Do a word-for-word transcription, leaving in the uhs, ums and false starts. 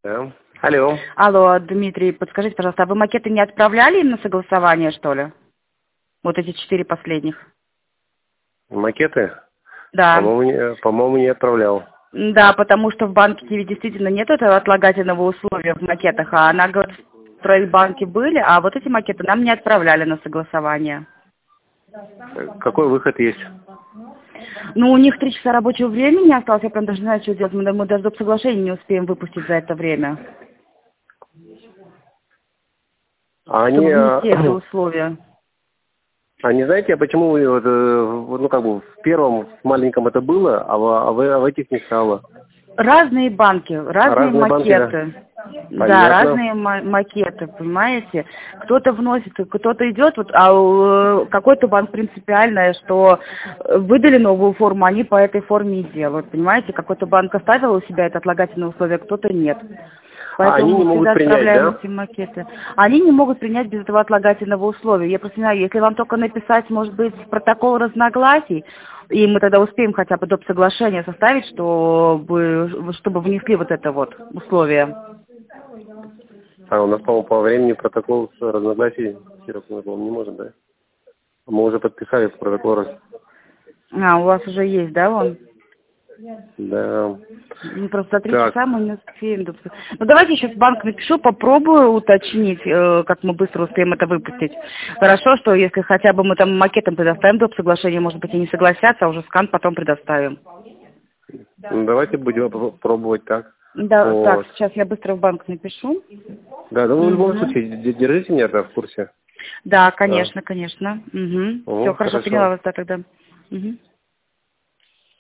Да. Алло. Алло, Дмитрий, подскажите, пожалуйста, а вы макеты не отправляли им на согласование, что ли? Вот эти четыре последних. Макеты? Да. По-моему, не, по-моему, не отправлял. Да, потому что в банке действительно нет этого отлагательного условия в макетах, а она говорит, в Тройбанке были, а вот эти макеты нам не отправляли на согласование. Какой выход есть? Ну, у них три часа рабочего времени осталось, я прям даже не знаю, что делать. Мы, мы даже доп. Соглашения не успеем выпустить за это время. А Чтобы они, внести а, это условие. а не знаете, а почему вы вот, э, ну как бы в первом в маленьком это было, а в, а в, а в этих не стало? Разные банки, разные, Разные банки, да? макеты. Да, Понятно. разные ма- макеты, понимаете? Кто-то вносит, кто-то идет, вот, а у- какой-то банк принципиальное, что выдали новую форму, они по этой форме и делают, понимаете? Какой-то банк оставил у себя это отлагательное условие, кто-то нет. А Поэтому они не мы могут всегда принять, отправляем да? эти макеты. Они не могут принять без этого отлагательного условия. Я просто не знаю, если вам только написать, может быть, протокол разногласий, и мы тогда успеем хотя бы доп. Соглашение составить, чтобы, чтобы внесли вот это вот условие. А у нас, по-моему, по времени протокол с разногласий не может, да? Мы уже подписали протокол. раз- А, у вас уже есть, да, он? Да. Ну, просто за три Так. часа мы не успеем. доп. Ну, давайте сейчас в банк напишу, попробую уточнить, э, как мы быстро успеем это выпустить. Хорошо, что если хотя бы мы там макетом предоставим доп. Соглашение, может быть, и не согласятся, а уже скан потом предоставим. Ну, давайте будем пр- пробовать так. Да, так, Вот. сейчас я быстро в банк напишу. Да, ну в любом Мгм. случае, д- держите меня в курсе. Да, Да. конечно, конечно. Угу. О, Все, хорошо, хорошо. поняла вас, да, тогда. Угу.